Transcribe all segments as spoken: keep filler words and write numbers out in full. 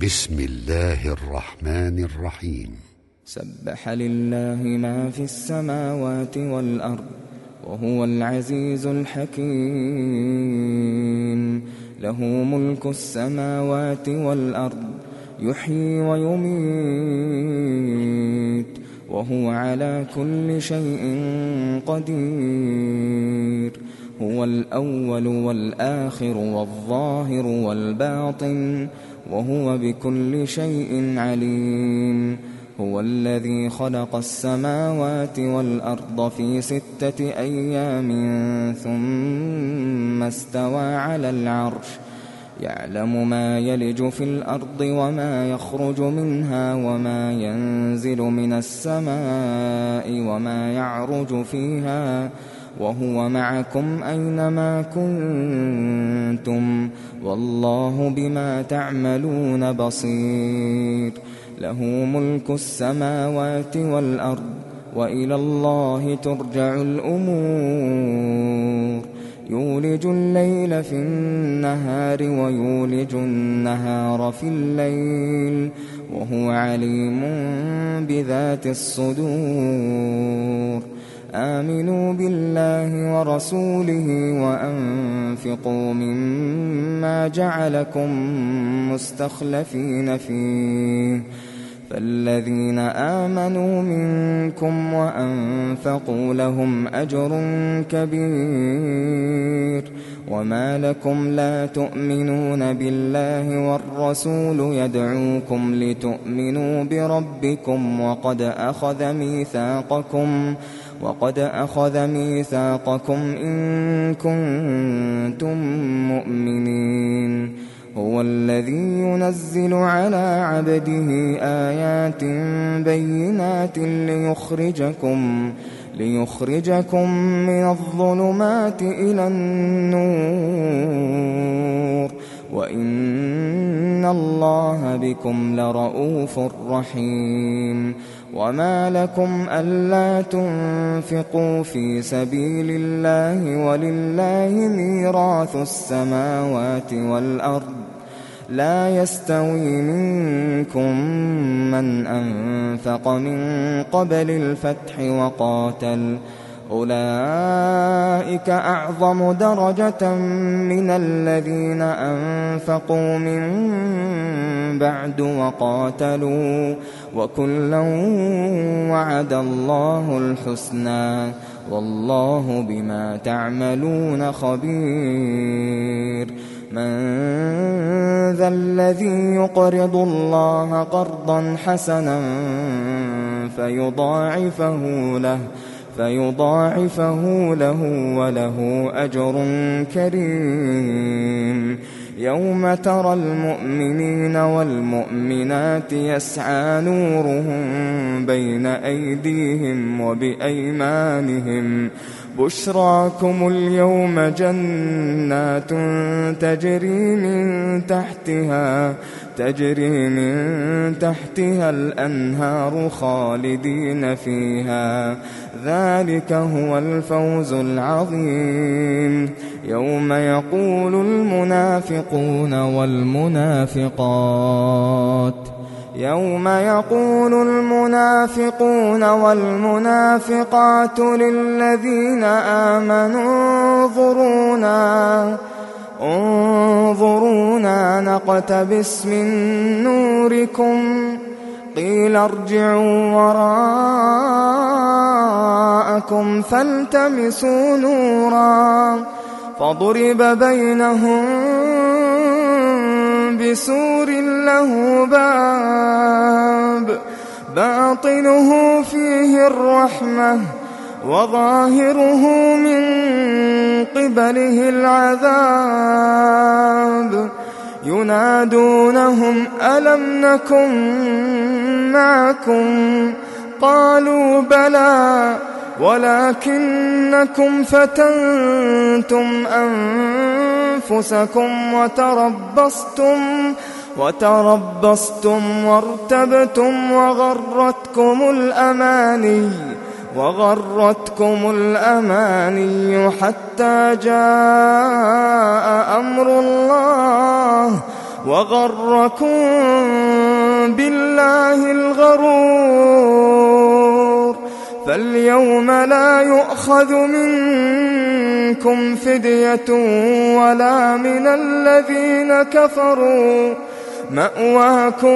بسم الله الرحمن الرحيم. سبح لله ما في السماوات والأرض وهو العزيز الحكيم. له ملك السماوات والأرض يحيي ويميت وهو على كل شيء قدير. هو الأول والآخر والظاهر والباطن وهو بكل شيء عليم. هو الذي خلق السماوات والأرض في ستة أيام ثم استوى على العرش يعلم ما يلج في الأرض وما يخرج منها وما ينزل من السماء وما يعرج فيها وهو معكم أينما كنتم والله بما تعملون بصير. له ملك السماوات والأرض وإلى الله ترجع الأمور. يولج الليل في النهار ويولج النهار في الليل وهو عليم بذات الصدور. آمنوا بالله ورسوله وأنفقوا مما جعلكم مستخلفين فيه. فالذين آمنوا منكم وأنفقوا لهم أجر كبير. وما لكم لا تؤمنون بالله والرسول يدعوكم لتؤمنوا بربكم وقد أخذ ميثاقكم وقد أخذ ميثاقكم إن كنتم مؤمنين. هو الذي ينزل على عبده آيات بينات ليخرجكم ليخرجكم من الظلمات إلى النور وإن الله بكم لرؤوف رحيم. وما لكم ألا تنفقوا في سبيل الله ولله ميراث السماوات والأرض لا يستوي منكم من أنفق من قبل الفتح وقاتل أولئك أعظم درجة من الذين أنفقوا من بعد وقاتلوا وكلا وعد الله الحسنى والله بما تعملون خبير. من ذا الذي يقرض الله قرضا حسنا فيضاعفه له فيضاعفه له وله أجر كريم. يوم ترى المؤمنين والمؤمنات يسعى نورهم بين أيديهم وبأيمانهم بشراكم اليوم جنات تجري من تحتها تجري من تحتها الأنهار خالدين فيها ذلك هو الفوز العظيم. يوم يقول المنافقون والمنافقات يوم يقول المنافقون والمنافقات للذين آمنوا انظرونا انظرونا نقتبس من نوركم قيل ارجعوا وراءكم فالتمسوا نورا فضرب بينهم بسور له باب باطنه فيه الرحمة وظاهره من قبله العذاب ينادونهم ألم نكن معكم قالوا بلى ولكنكم فتنتم أنفسكم وتربصتم وتربصتم وارتبتم وغرتكم الأماني وغرتكم الأماني حتى جاء أمر الله وغركم بالله الغرور فاليوم لا يؤخذ منكم فدية ولا من الذين كفروا مأواكم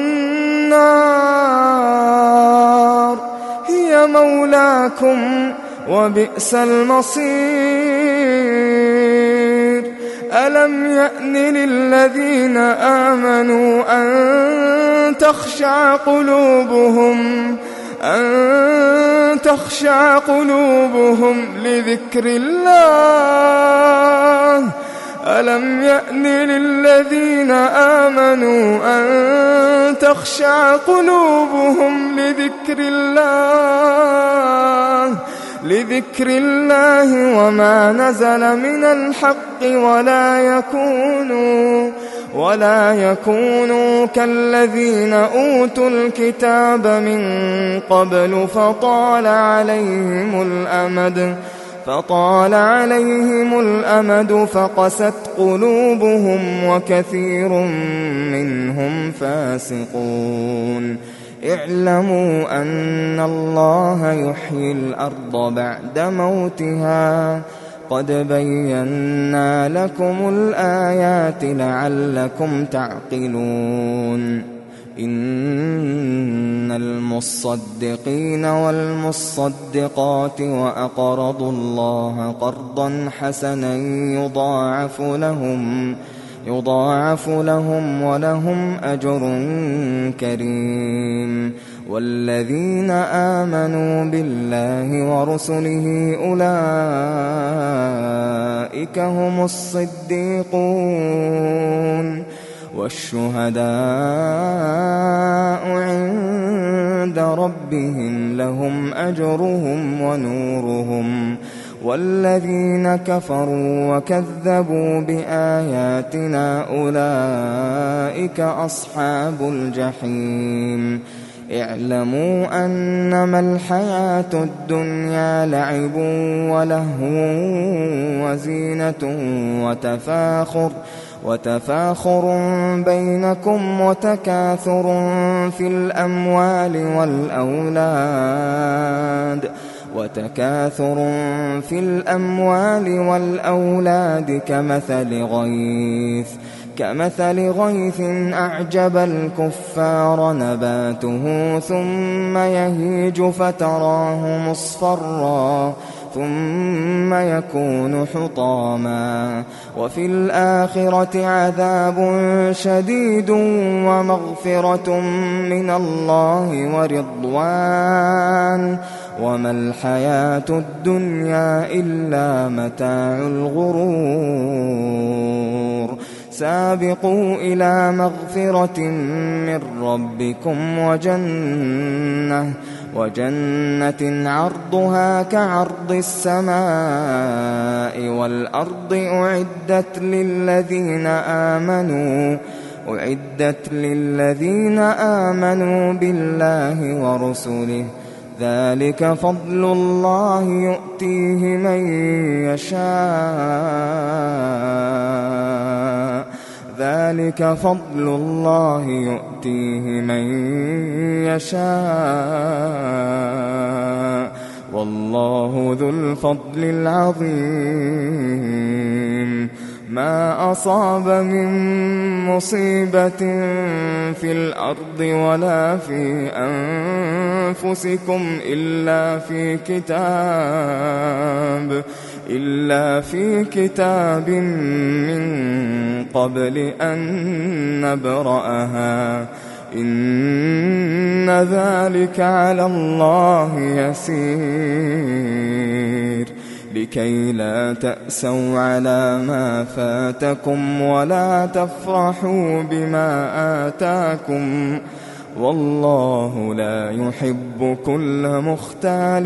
النار هي مولاكم وبئس المصير ألم يأن للذين آمنوا أن تخشع قلوبهم أن تخشع قلوبهم لذكر الله ألم يأن للذين آمنوا أن تخشع قلوبهم لذكر الله لذكر الله وما نزل من الحق ولا يكونوا ولا يكونوا كالذين أوتوا الكتاب من قبل فطال عليهم الأمد فطال عليهم الأمد فقست قلوبهم وكثير منهم فاسقون اعلموا أن الله يحيي الأرض بعد موتها قد بينا لكم الآيات لعلكم تعقلون إن المصدقين والمصدقات وأقرضوا الله قرضا حسنا يضاعف لهم يضاعف لهم ولهم أجر كريم والذين آمنوا بالله ورسله أولئك هم الصديقون والشهداء عند ربهم لهم أجرهم ونورهم والذين كفروا وكذبوا بآياتنا أولئك أصحاب الجحيم اعلموا أنما الحياة الدنيا لعب ولهو وزينة وتفاخر وتفاخر بينكم وتكاثر في الأموال والأولاد وتكاثر في الأموال والأولاد كمثل غيث كمثل غيث أعجب الكفار نباته ثم يهيج فتراه مصفرا ثم يكون حطاما وفي الآخرة عذاب شديد ومغفرة من الله ورضوان وما الحياة الدنيا إلا متاع الغرور سابقوا إلى مغفرة من ربكم وجنة وجنة عرضها كعرض السماء والأرض أعدت للذين آمنوا أعدت للذين آمنوا بالله ورسله ذلك فضل الله يؤتيه من يشاء ذلك فضل الله يؤتيه من يشاء والله ذو الفضل العظيم ما أصاب من مصيبة في الأرض ولا في أنفسكم إلا في كتاب إلا في كتاب من قبل أن نبرأها إن ذلك على الله يسير لكي لا تأسوا على ما فاتكم ولا تفرحوا بما آتاكم والله لا يحب كل مختال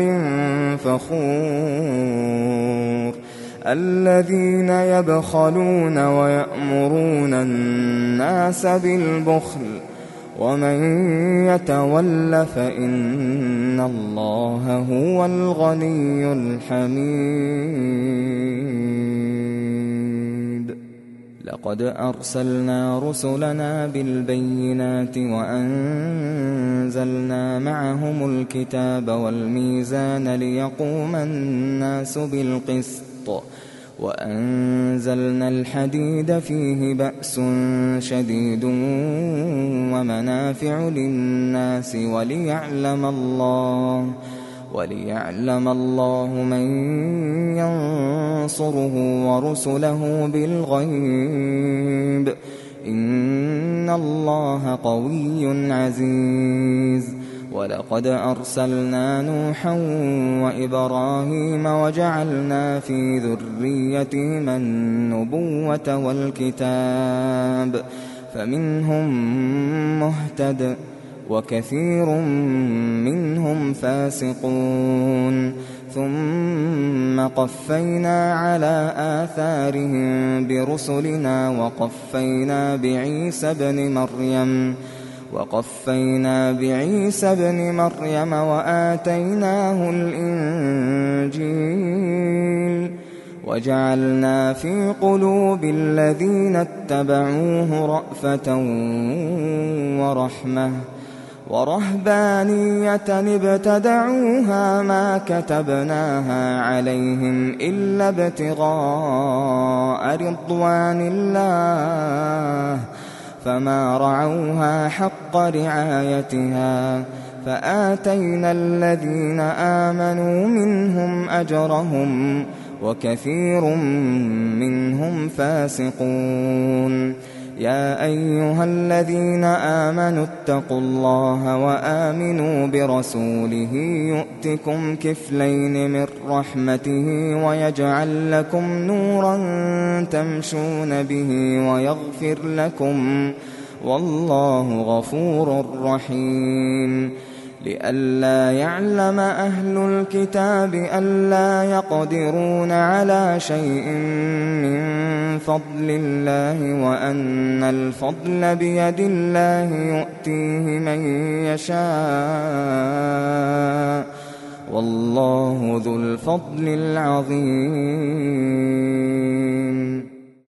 فخور الذين يبخلون ويأمرون الناس بالبخل ومن يتول فإن الله هو الغني الحميد لقد أرسلنا رسلنا بالبينات وأنزلنا معهم الكتاب والميزان ليقوم الناس بالقسط وأنزلنا الحديد فيه بأس شديد ومنافع للناس وليعلم الله وليعلم الله من ينصره ورسله بالغيب إن الله قوي عزيز. ولقد أرسلنا نوحا وإبراهيم وجعلنا في ذريتهما النبوة والكتاب فمنهم مهتد وكثير منهم فاسقون ثم قفينا على آثارهم برسلنا وقفينا بعيسى ابن مريم وقفينا بعيسى ابن مريم وآتيناه الإنجيل وجعلنا في قلوب الذين اتبعوه رأفة ورحمة ورهبانية ابتدعوها ما كتبناها عليهم إلا ابتغاء رضوان الله فما رعوها حق رعايتها فآتينا الذين آمنوا منهم أجرهم وكثير منهم فاسقون. يا أيها الذين آمنوا اتقوا الله وآمنوا برسوله يؤتكم كفلين من رحمته ويجعل لكم نورا تمشون به ويغفر لكم والله غفور رحيم. لئلا يعلم أهل الكتاب ألا يقدرون على شيء من فضل الله وأن الفضل بيد الله يؤتيه من يشاء والله ذو الفضل العظيم.